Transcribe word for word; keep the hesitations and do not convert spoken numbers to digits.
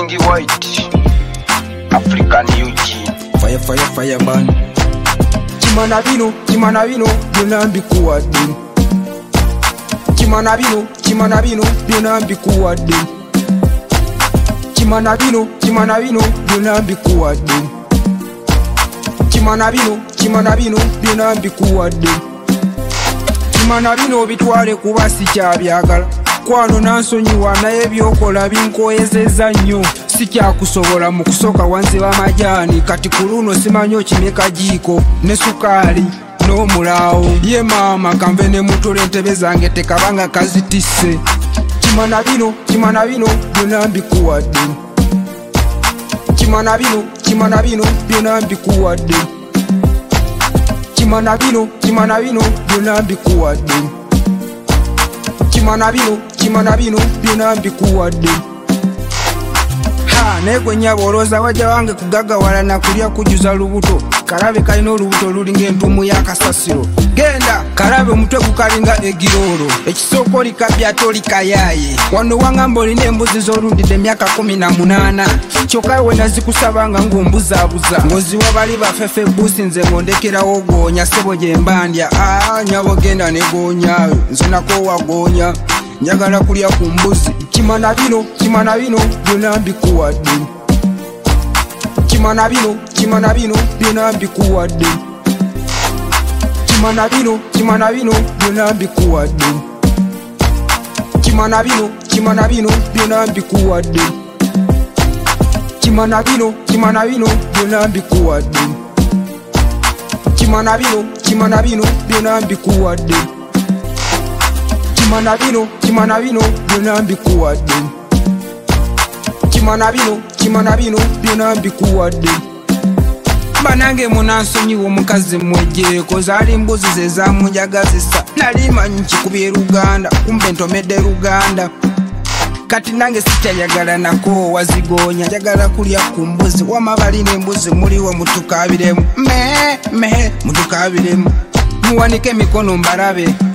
King White, African Eugene. Fire, fire, fire, man. Chimana bino, chimana bino, byonna mbikuwadde. Chimana bino, chimana bino, byonna mbikuwadde. Chimana bino, chimana bino, byonna mbikuwadde. Chimana bino, chimana bino, byonna mbikuwadde. Chimana bino bitwale kuba sikyabyagala. Kwano nansonyiwa naye byokola binkoyezeza nnyo. Sikyakusobola mu kusoka wansi w'amajaani. Kati ku luno simanyi okimeka jiiko ne sukaali n'omulaawo. Ye maama kanve ne mutole entebe zange tekabanga kazitisse. Chimana bino, chimana bino, byonna mbikuwadde. Chimana bino, chimana bino, byonna mbikuwadde. Chimana bino, chimana bino, byonna mbikuwadde. Chimana bino, chimana bino, byonna mbikuwadde. Ha, naye gwe nnyabo olowooza wajja wange kugagawala na kulya kujuza lubuto. Kalabe kalina olubuto lulinga entuumu y'akasasiro. Genda kalabe omutwe gukalinga egiroolo. Ekisooka olikabya tolikayaaye. Wano wangamba olina embuzi z'olundidde emyaka kumi na munaana. Kyokka we nazikusabanga ng'ombuzaabuza. Ng'oziwa bali bafefe buusi nze ng'ondekerawo goonya ssebo gye mbandya. Ah, nnyabo genda ne goonya. Nze nako wagoonya. Njagala kulya ku mbuzi. Chimana bino, chimana bino, byonna mbikuwadde. Chimana bino, chimana bino, byonna mbikuwadde. Chimana bino, chimana bino, byonna mbikuwadde. Chimana bino, chimana bino, byonna mbikuwadde. Chimana bino, chimana bino, byonna mbikuwadde. Chimana bino, chimana bino, byonna mbikuwadde. Chimana bino, chimana bino, byonna mbikuwadde. Chimana bino, chimana bino, byonna mbikuwadde. Banange munansonyiwa omukazi mwejjeeko zaali mbuzi ze zamunjagazisa. Nali manyi nkikubye Luganda, kumbe ntomedde Luganda. Kati nange sikyayagala nako wazigoonya. Njagala kulya ku mbuzi. Wama balina embuzi muliwo mutukaabiremu. Mee mee mutukaabiremu. Muwanike emikono mbalabe.